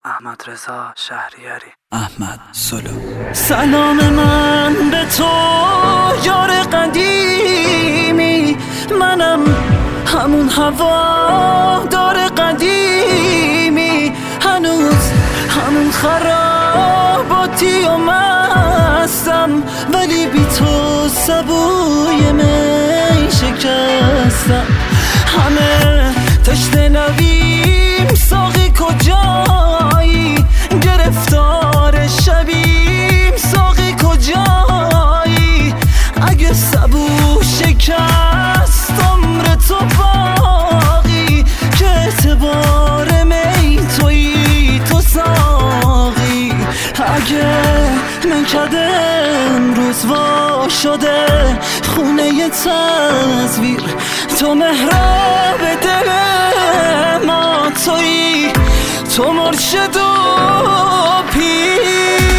احمد رضا شهریاری. احمد سولو. سلام من به تو یار قدیمی، منم همون هوادار قدیمی، هنوز همون خراباتی و مستم، ولی بی تو سبوی می شکستم. همه تشنه نویم، ساقی کجایی؟ گرفتار شبیم، ساقی کجایی؟ اگه سبو شکست عمر تو باقی، که اعتبار می تویی تو ساقی. اگه نکده امروز وا شده خونه تصویر، تو محراب دل ما تویی، تو مرشد و پیر.